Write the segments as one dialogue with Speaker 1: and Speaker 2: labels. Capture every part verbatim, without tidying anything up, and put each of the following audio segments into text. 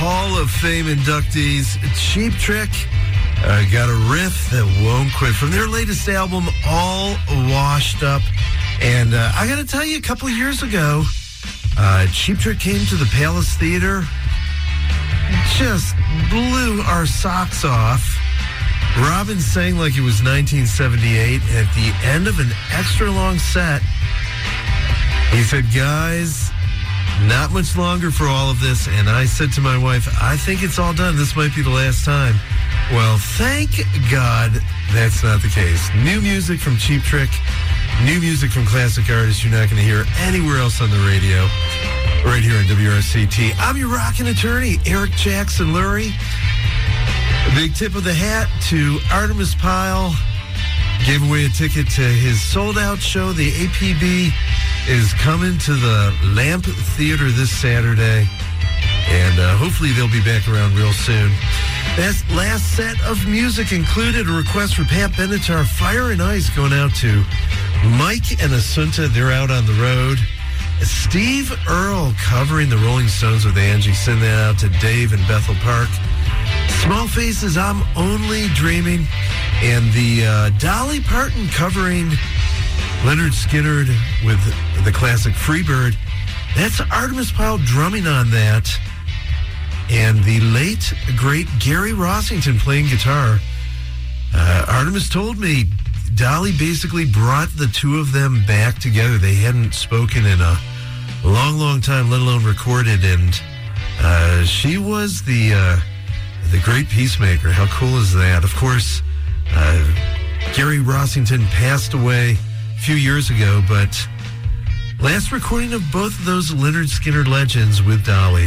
Speaker 1: Hall of Fame inductees. Cheap Trick uh, got a riff that won't quit from their latest album, All Washed Up. And uh, I got to tell you, a couple of years ago, uh, Cheap Trick came to the Palace Theater, just blew our socks off. Robin sang like it was nineteen seventy-eight. At the end of an extra long set, he said, guys, not much longer for all of this. And I said to my wife, I think it's all done. This might be the last time. Well, thank God that's not the case. New music from Cheap Trick, new music from classic artists you're not going to hear anywhere else on the radio, right here on W R C T. I'm your rockin' attorney, Eric Jackson Lurie. A big tip of the hat to Artemis Pyle. Gave away a ticket to his sold-out show. The A P B is coming to the Lamp Theater this Saturday, and uh, hopefully they'll be back around real soon. That last set of music included a request for Pat Benatar, Fire and Ice, going out to Mike and Assunta. They're out on the road. Steve Earle covering the Rolling Stones with Angie. Send that out to Dave in Bethel Park. Small Faces, I'm Only Dreaming. And the uh, Dolly Parton covering Leonard Skinner with the classic Freebird. That's Artemis Pyle drumming on that. And the late, great Gary Rossington playing guitar. Uh, Artemis told me Dolly basically brought the two of them back together. They hadn't spoken in a long, long time, let alone recorded. And uh, she was the uh, the great peacemaker. How cool is that? Of course, uh, Gary Rossington passed away a few years ago, but last recording of both of those Leonard Skinner legends with Dolly.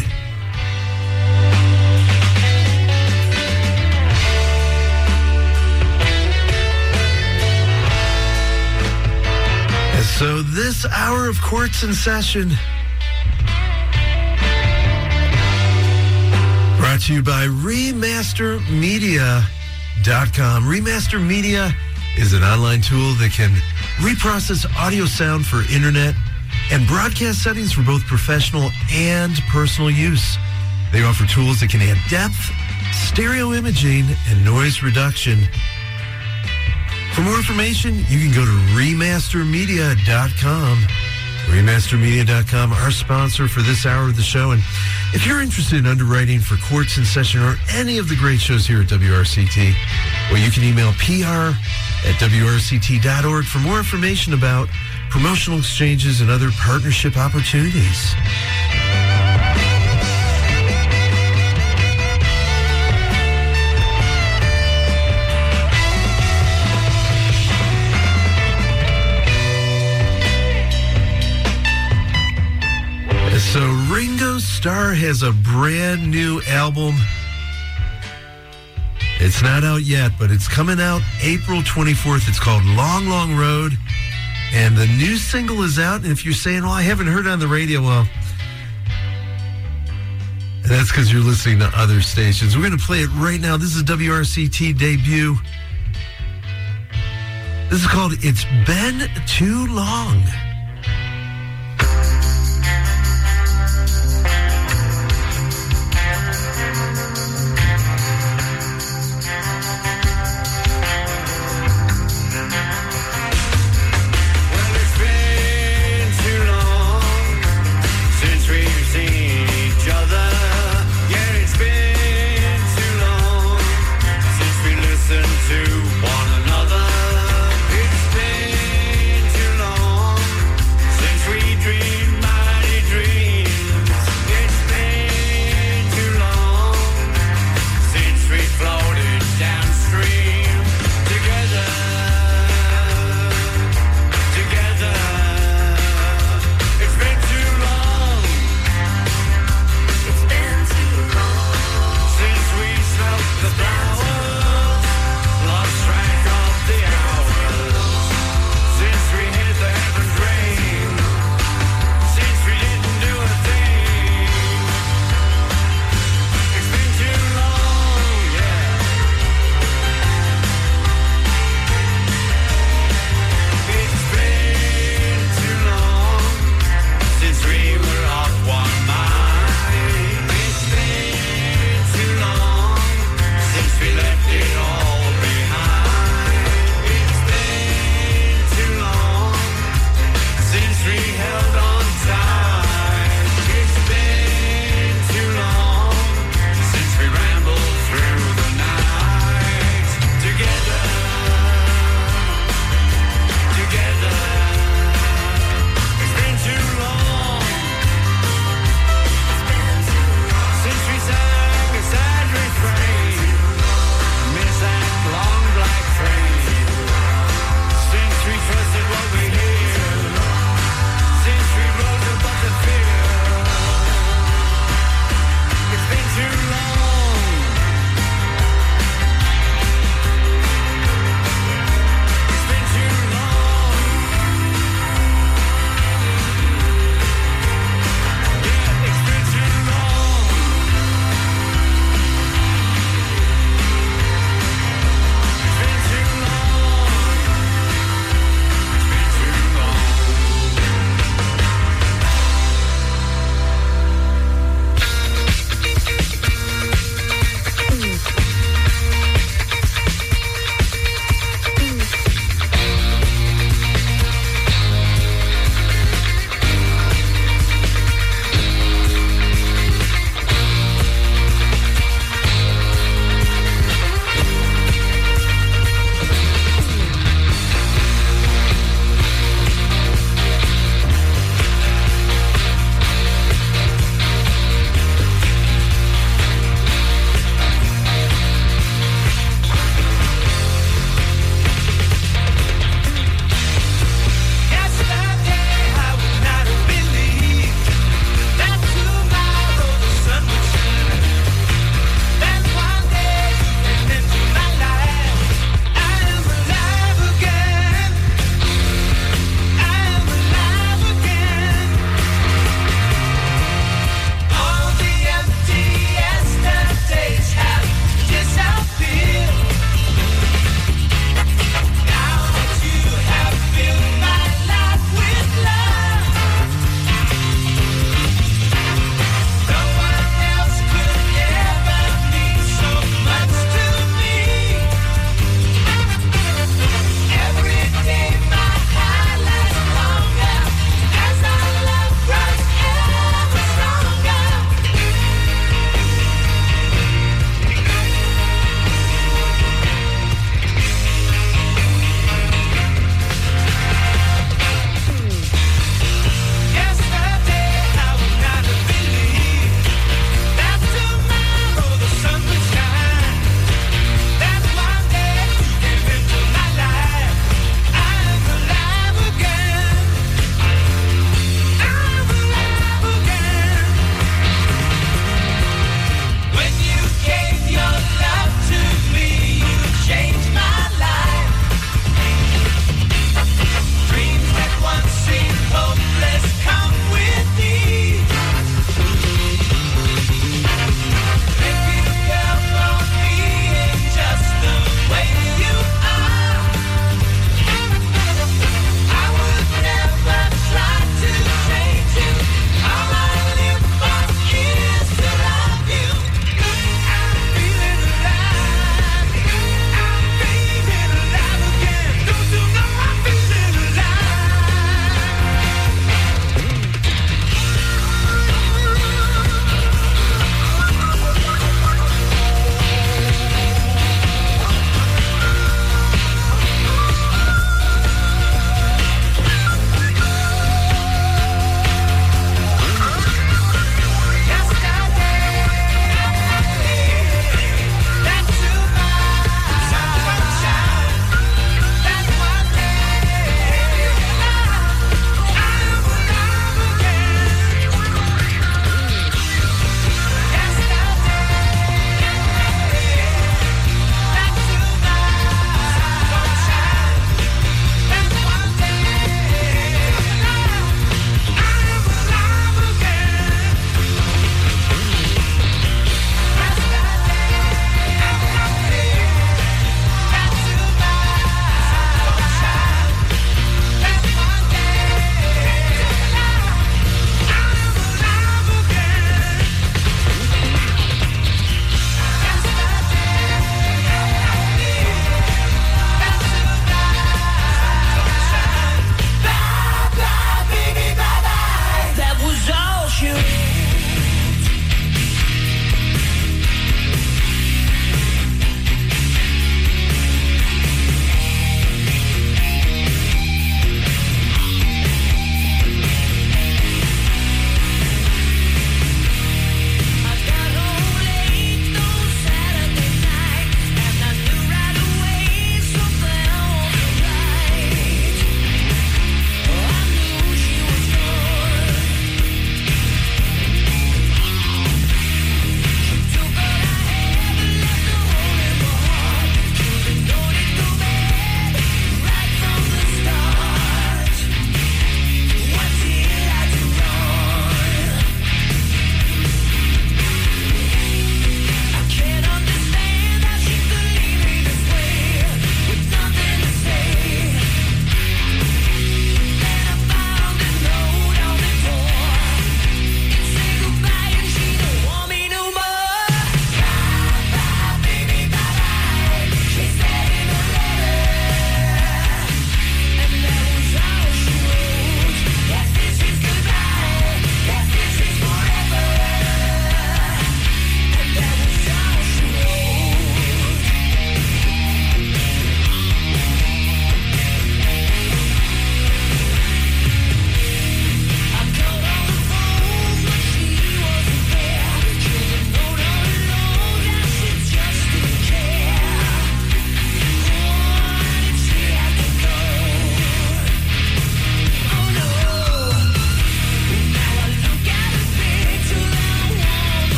Speaker 1: So this hour of Courts in Session brought to you by remaster media dot com. Remaster Media is an online tool that can reprocess audio sound for internet and broadcast settings for both professional and personal use. They offer tools that can add depth, stereo imaging, and noise reduction. For more information, you can go to remaster media dot com. remaster media dot com, our sponsor for this hour of the show. And if you're interested in underwriting for Courts in Session or any of the great shows here at W R C T, well, you can email P R at W R C T dot org for more information about promotional exchanges and other partnership opportunities. So Ringo Starr has a brand new album. It's not out yet, but it's coming out April twenty-fourth. It's called Long, Long Road. And the new single is out. And if you're saying, well, I haven't heard it on the radio, well, that's because you're listening to other stations. We're going to play it right now. This is W R C T debut. This is called It's Been Too Long.
Speaker 2: To one another, it's been too long.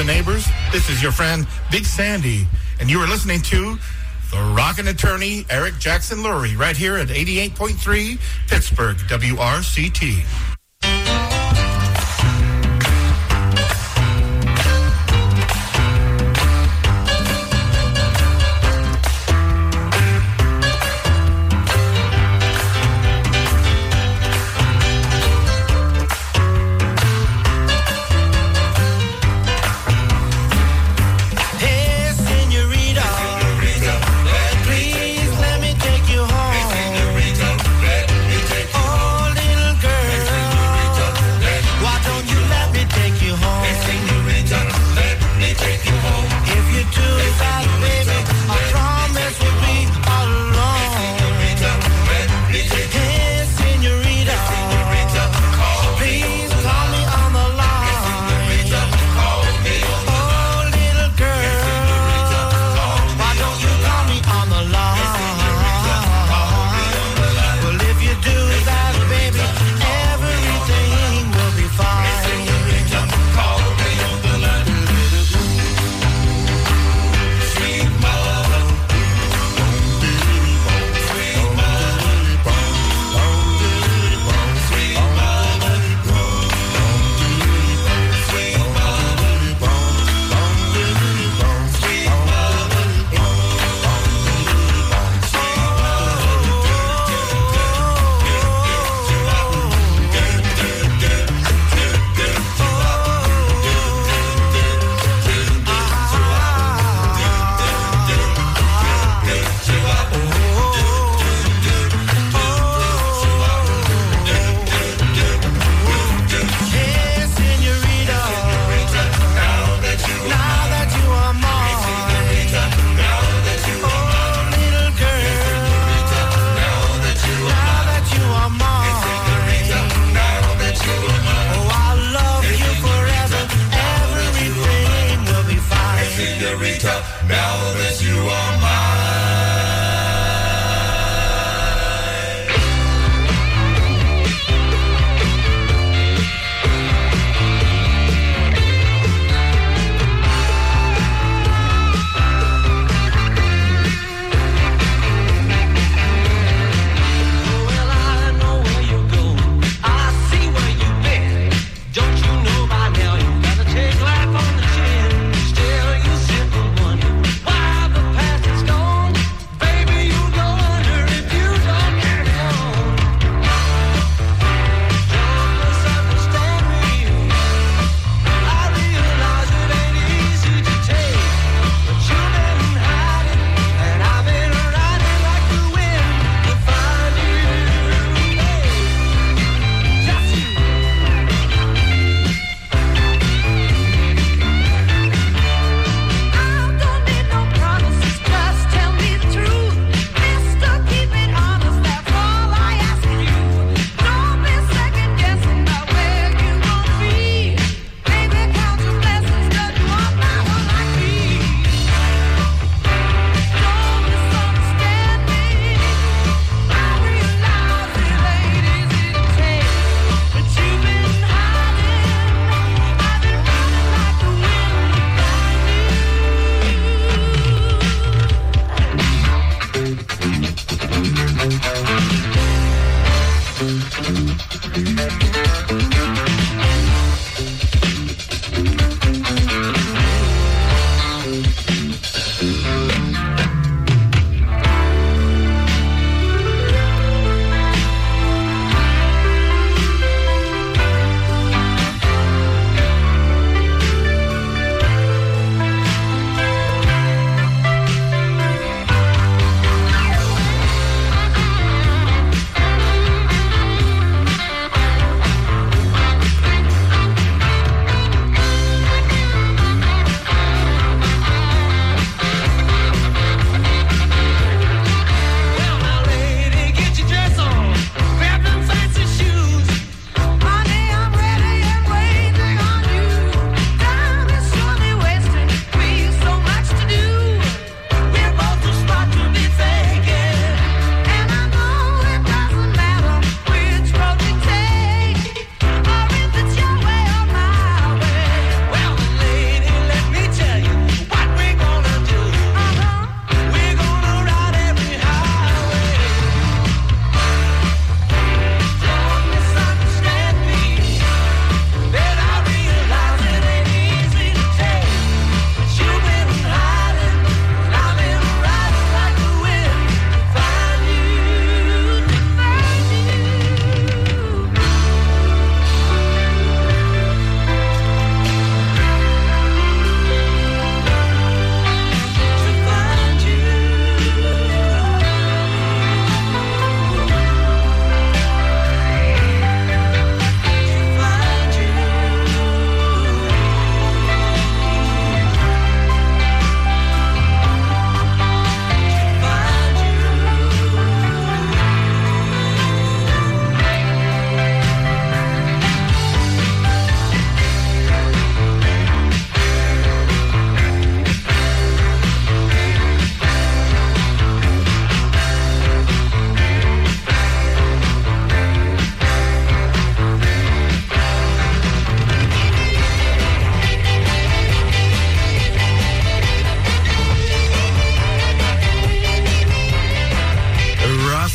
Speaker 2: and neighbors. This is your friend, Big Sandy, and you are listening to the Rockin' Attorney, Eric Jackson Lurie, right here at eighty-eight point three Pittsburgh, W R C T.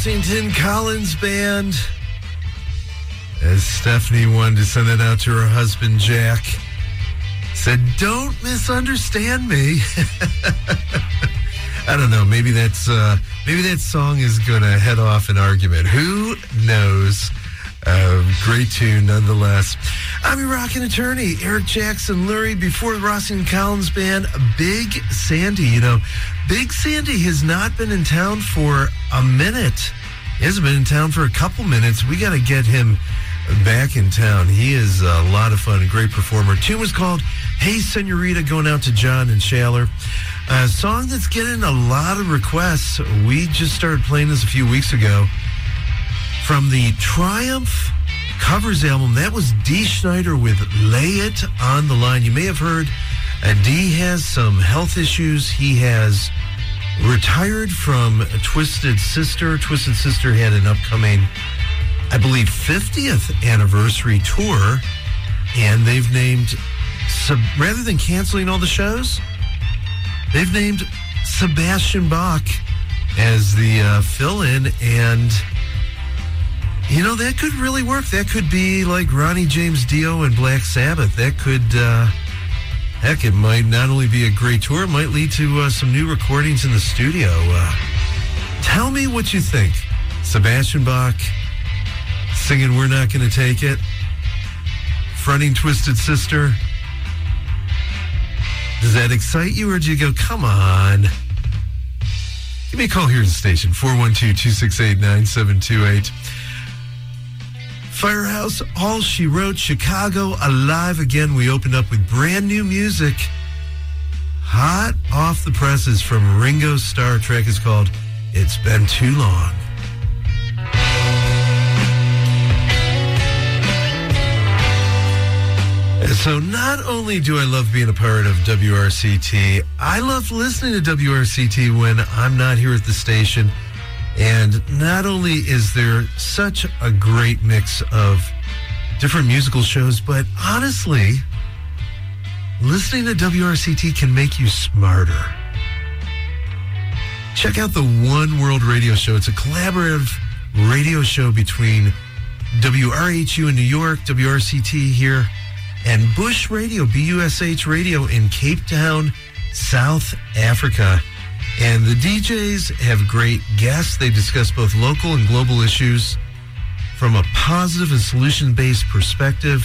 Speaker 1: Rossington Collins Band. As Stephanie wanted to send it out to her husband, Jack. Said, don't misunderstand me. I don't know. Maybe that's uh, maybe that song is going to head off an argument. Who knows? Uh, great tune, nonetheless. I'm your rockin' attorney, Eric Jackson Lurie. Before the Rossington Collins Band, Big Sandy. You know, Big Sandy has not been in town for a minute. He hasn't been in town for a couple minutes. We got to get him back in town. He is a lot of fun, a great performer. Tune was called Hey Senorita, going out to John and Shaler. A song that's getting a lot of requests. We just started playing this a few weeks ago. From the Triumph covers album, that was Dee Snider with Lay It on the Line. You may have heard uh, Dee has some health issues. He has retired from Twisted Sister. Twisted Sister had an upcoming, I believe, fiftieth anniversary tour, and they've named, sub, rather than canceling all the shows, they've named Sebastian Bach as the uh, fill-in, and you know, that could really work. That could be like Ronnie James Dio and Black Sabbath. That could, uh, heck, it might not only be a great tour, it might lead to uh, some new recordings in the studio. Uh, tell me what you think. Sebastian Bach singing We're Not Gonna Take It, fronting Twisted Sister. Does that excite you, or do you go, come on? Give me a call here at the station, four one two, two six eight, nine seven two eight. Firehouse, All She Wrote, Chicago, alive again. We opened up with brand new music, hot off the presses from Ringo Starr. Track is called It's Been Too Long. And so not only do I love being a part of W R C T, I love listening to W R C T when I'm not here at the station. And not only is there such a great mix of different musical shows, but honestly, listening to W R C T can make you smarter. Check out the One World Radio Show. It's a collaborative radio show between W R H U in New York, W R C T here, and Bush Radio, B U S H Radio in Cape Town, South Africa. And the D Js have great guests. They discuss both local and global issues from a positive and solution-based perspective,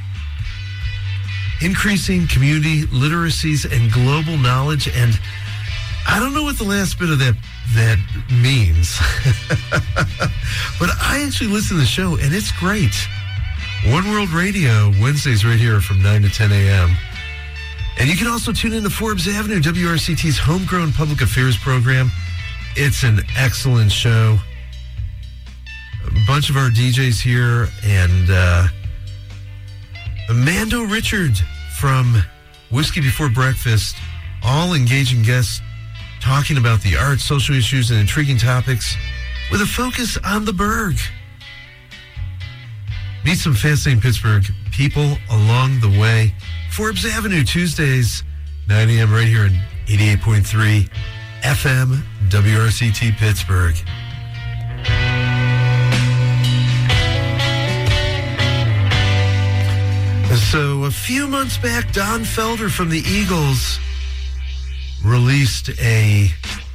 Speaker 1: increasing community literacies and global knowledge. And I don't know what the last bit of that that means, but I actually listen to the show, and it's great. One World Radio, Wednesdays right here from nine to ten a.m. And you can also tune in to Forbes Avenue, W R C T's homegrown public affairs program. It's an excellent show. A bunch of our D Js here, and uh, Amando Richard from Whiskey Before Breakfast, all engaging guests talking about the arts, social issues, and intriguing topics with a focus on the Berg. Meet some fascinating Pittsburgh people along the way. Forbes Avenue, Tuesdays, nine a.m. right here in eighty-eight point three F M, W R C T Pittsburgh. So a few months back, Don Felder from the Eagles released a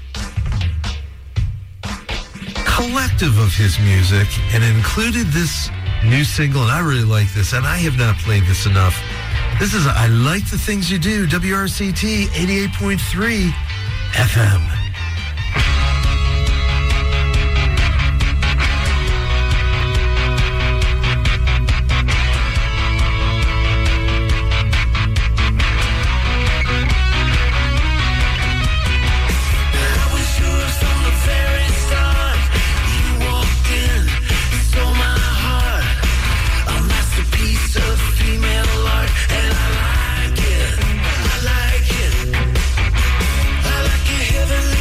Speaker 1: collective of his music and included this new single, and I really like this, and I have not played this enough. This is I Like the Things You Do, W R C T eighty-eight point three F M.
Speaker 3: Heaven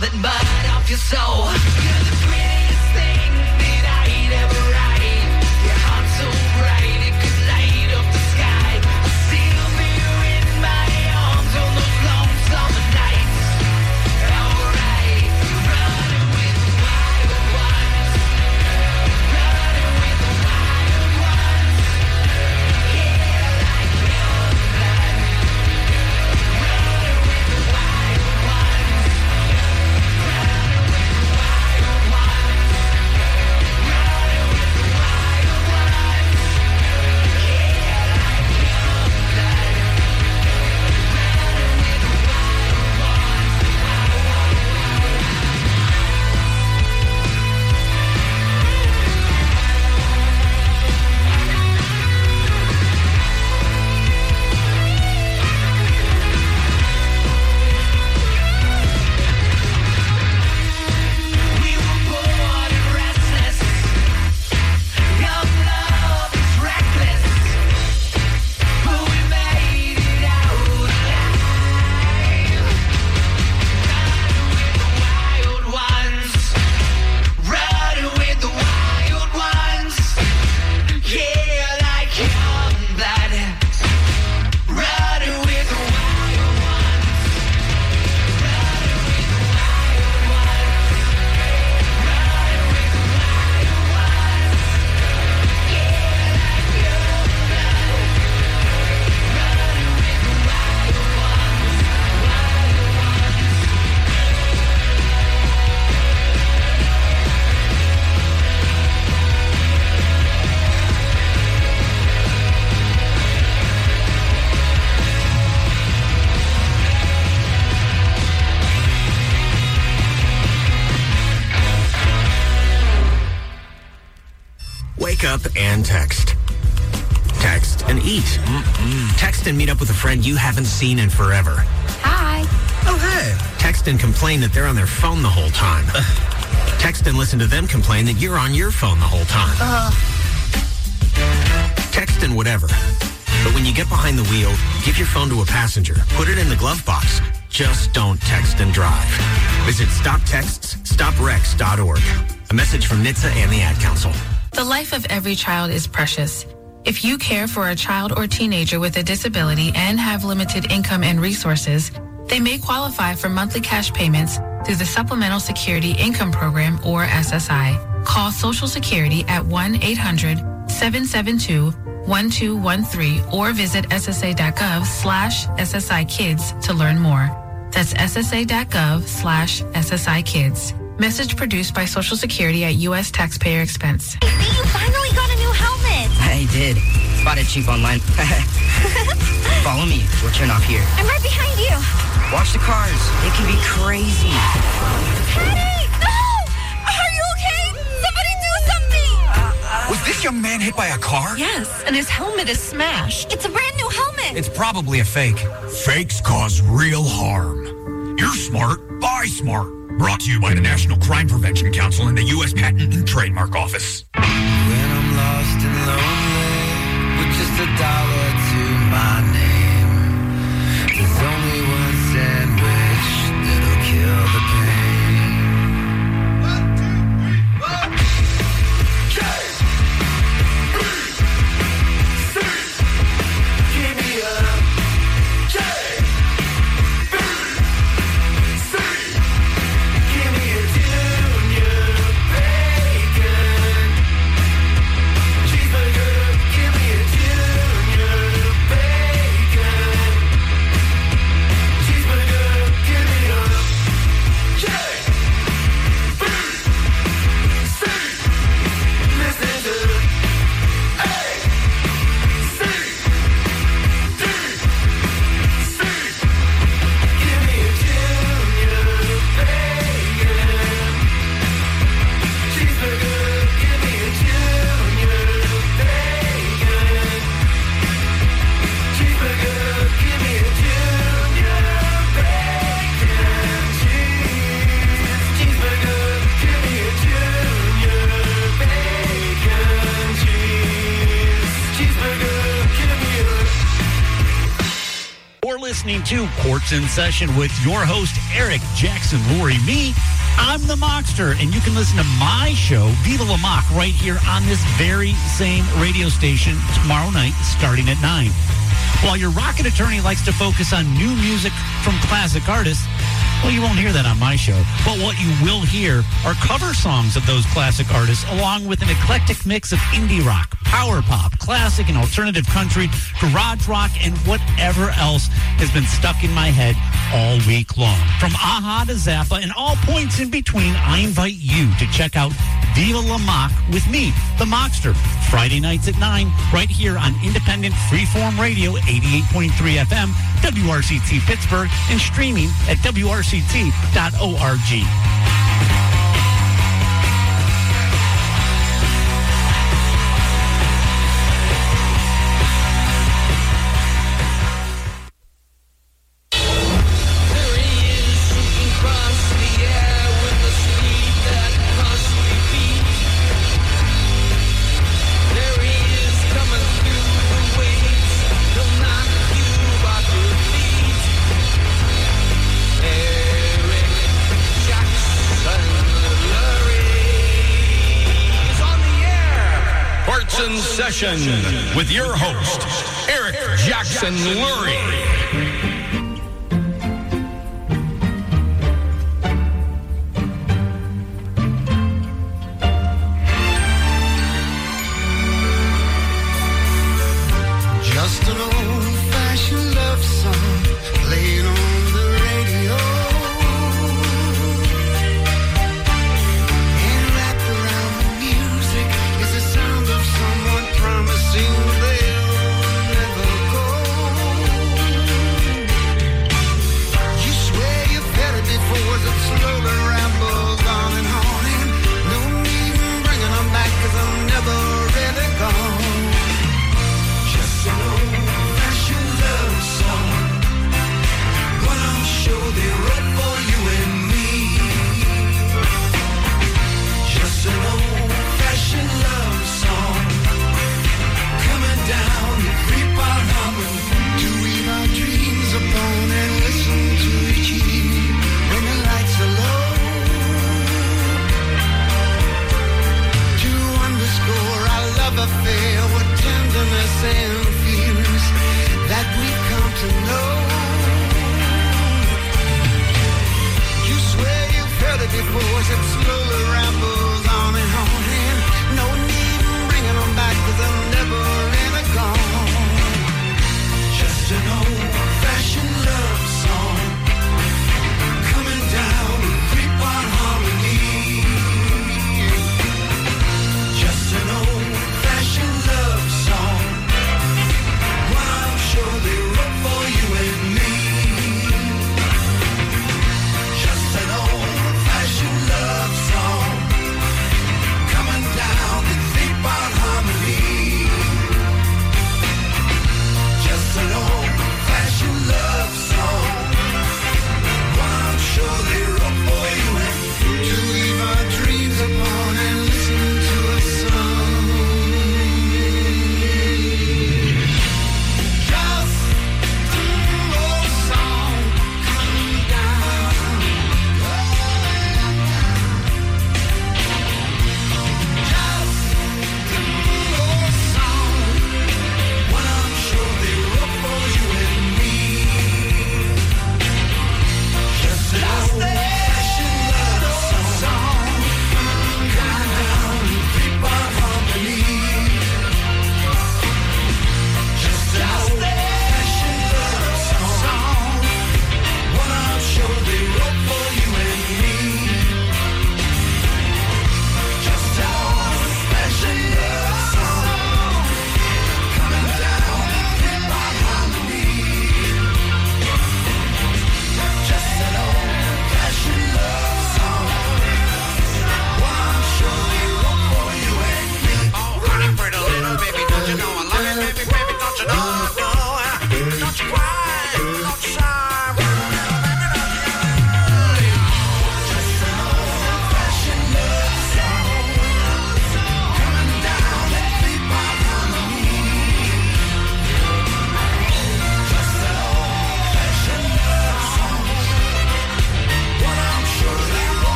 Speaker 3: that mud off your soul. You're the prettiest thing that I'd ever write. Your heart's so bright it could light up the sky. I still feel you in my arms on those long summer nights. Alright, running with the wild ones. Running with the wild ones. Yeah, like young blood. Running with the wild ones. Running with the wild ones. Running with the wild ones. Yeah, like young blood. Running with the wild ones. We were born and restless. Young love is reckless, but we made it out alive. Running with the wild ones. Running with the wild ones. Yeah, like young blood. Running with the wild ones. Running with the wild ones. Running with the wild ones. Yeah, like young blood. Running with the wild ones. Wild ones.
Speaker 4: Wake up and text. Text and eat. Mm-mm. Text and meet up with a friend you haven't seen in forever.
Speaker 5: Hi.
Speaker 1: Oh, hey.
Speaker 4: Text and complain that they're on their phone the whole time. Text and listen to them complain that you're on your phone the whole time. Text and whatever. But when you get behind the wheel, give your phone to a passenger. Put it in the glove box. Just don't text and drive. Visit stop texts stop wrecks dot org. A message from N H T S A and the Ad Council.
Speaker 6: The life of every child is precious. If you care for a child or teenager with a disability and have limited income and resources, they may qualify for monthly cash payments through the Supplemental Security Income Program, or S S I. Call Social Security at one eight hundred seven seven two one two one three or visit ssa.gov slash SSI Kids to learn more. That's ssa.gov slash SSI Kids. Message produced by Social Security at U S taxpayer expense.
Speaker 5: Hey, you finally got a new helmet.
Speaker 7: I did. Bought it cheap online. Follow me. We'll turn off here.
Speaker 5: I'm right behind you.
Speaker 7: Watch the cars. It can be crazy.
Speaker 5: Teddy! No! Are you okay? Somebody do something!
Speaker 8: Was this young man hit by a car?
Speaker 9: Yes, and his helmet is smashed.
Speaker 5: It's a brand new helmet.
Speaker 8: It's probably a fake. Fakes cause real harm. You're smart. Buy smart. Brought to you by the National Crime Prevention Council and the U S Patent and Trademark Office.
Speaker 3: When I'm lost and lonely, with just a dollar to my name, there's only one sandwich that'll kill the pain. One, two, three, four. K, B, C, give me a K, B, C, give me a junior bacon cheeseburger. Give me a junior
Speaker 10: listening to Courts in Session with your host, Eric Jackson Lurie. Me, I'm the Mockster, and you can listen to my show, Viva La Mock, right here on this very same radio station tomorrow night, starting at nine. While your rocket attorney likes to focus on new music from classic artists, well, you won't hear that on my show. But what you will hear are cover songs of those classic artists, along with an eclectic mix of indie rock, power pop, classic and alternative country, garage rock, and whatever else has been stuck in my head all week long. From Aha to Zappa and all points in between, I invite you to check out Viva La Mock with me, the Mockster, Friday nights at nine, right here on independent freeform radio, eighty-eight point three F M, W R C T Pittsburgh, and streaming at W R C T dot org.
Speaker 11: Session with your host, Eric Jackson Lurie.
Speaker 3: Just an old-fashioned love song played on the radio, and wrapped around the music is the sound of someone promising they'll never go. You swear you've heard it before, as it slowly rambles on and on, and no need in bringing them back, 'cause I'm never really gone. Just an old-fashioned love song, one I'm sure they wrote for you and me. Just an old-fashioned love song, coming down the creep on humming, to weave our dreams upon and listen to each evening when the lights are low, to underscore our love affair with tenderness and feelings that we come to know. You swear you've heard it before, as it slowly rambles on and on, and no need in bringing them back, 'cause I'm never really gone. Just an old-fashioned love song, coming down the creep on harmony. Just an old-fashioned love song, one I'm sure they wrote for you and me. Just an old-fashioned love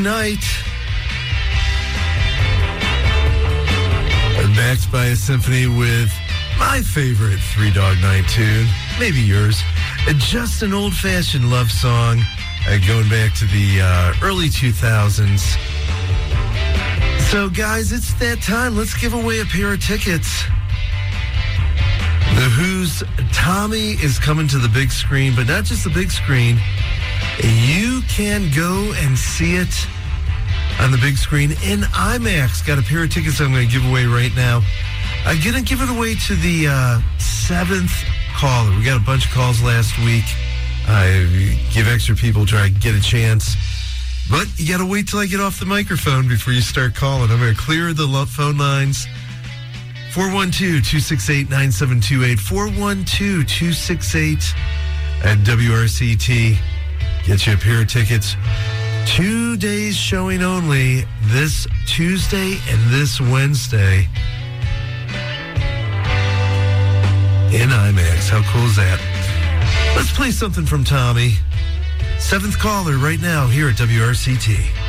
Speaker 1: tonight. Backed by a symphony with my favorite Three Dog Night tune, maybe yours. Just an old-fashioned love song uh, going back to the uh, early two thousands. So, guys, it's that time. Let's give away a pair of tickets. The Who's Tommy is coming to the big screen, but not just the big screen. You can go and see it on the big screen in IMAX. Got a pair of tickets I'm going to give away right now. I'm going to give it away to the uh, seventh caller. We got a bunch of calls last week. I give extra people try to get a chance. But you got to wait till I get off the microphone before you start calling. I'm going to clear the phone lines. four one two, two six eight, nine seven two eight. four one two, two six eight at W R C T. Get you a pair of tickets. Two days showing only this Tuesday and this Wednesday in IMAX. How cool is that? Let's play something from Tommy. Seventh caller right now here at W R C T.